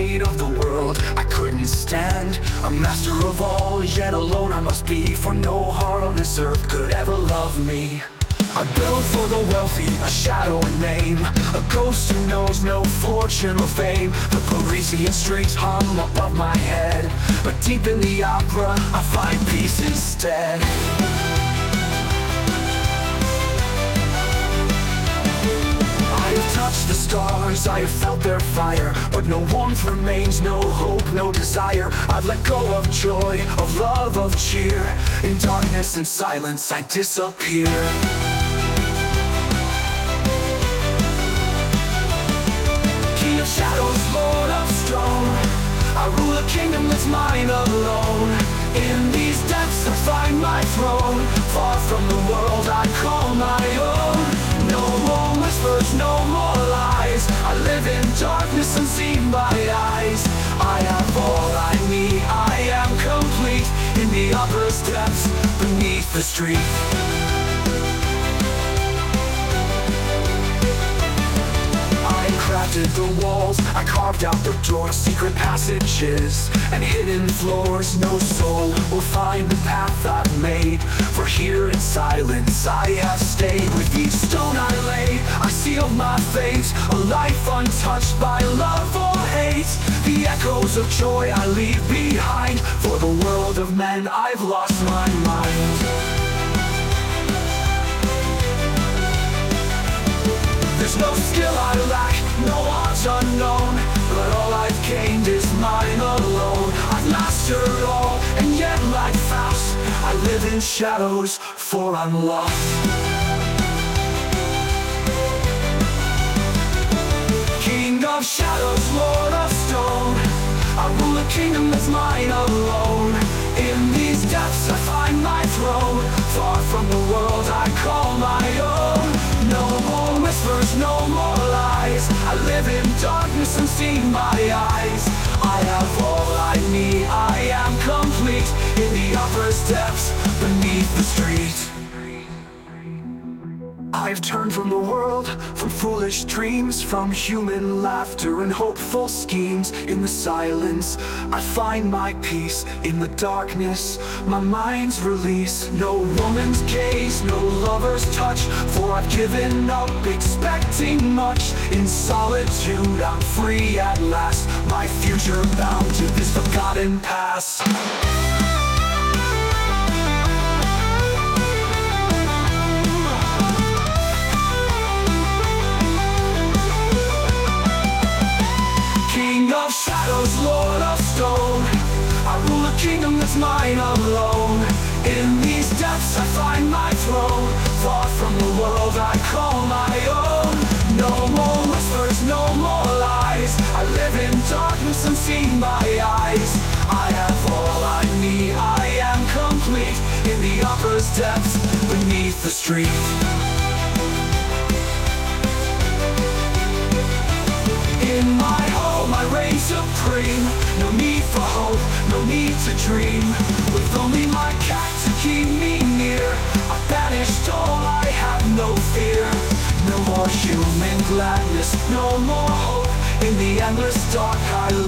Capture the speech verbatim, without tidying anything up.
weight of the world I couldn't stand. A master of all, yet alone I must be, for no heart on this earth could ever love me. I build for the wealthy, a shadow and name, a ghost who knows no fortune or fame. The Parisian streets hum above my head, but deep in the opera I find peace instead. I have touched the stars, I have felt their fire, but no warmth remains, no hope, no desire. I've let go of joy, of love, of cheer. In darkness and silence I disappear. King of shadows, Lord of stone, I rule a kingdom that's mine alone. In these depths I find my throne, far from the world I call my own. No more whispers, no more lies, I live in darkness unseen by eyes. I have all I need, I am complete, in the upper depths, beneath the street. Crafted the walls, I carved out the doors, secret passages and hidden floors. No soul will find the path I've made, for here in silence I have stayed. With each stone I laid, I sealed my fate, a life untouched by love or hate. The echoes of joy I leave behind, for the world of men I've lost my mind. There's no skill I lack, no odds unknown, but all I've gained is mine alone. I've mastered all, and yet like Faust, I live in shadows, for I'm lost. King of shadows, Lord of stone, I rule a kingdom that's mine alone. In these depths I find my throne, far from the world I call my own. No more whispers, no more lies, I live in darkness unseen by eyes. I have all I need, I am complete, in the upper depths, beneath the street. I've turned from the world, from foolish dreams, from human laughter and hopeful schemes. In the silence, I find my peace. In the darkness, my mind's release. No woman's gaze, no lover's touch, for I've given up expecting much. In solitude, I'm free at last, my future bound to this forgotten past. Of shadows, Lord of stone, I rule a kingdom that's mine alone. In these depths I find my throne, far from the world I call my own. No more whispers, no more lies, I live in darkness unseen by eyes. I have all I need, I am complete, in the upper depths, beneath the street. In my home I reign supreme, no need for hope, no need to dream. With only my cat to keep me near, I banished all, I have no fear. No more human gladness, no more hope, in the endless dark I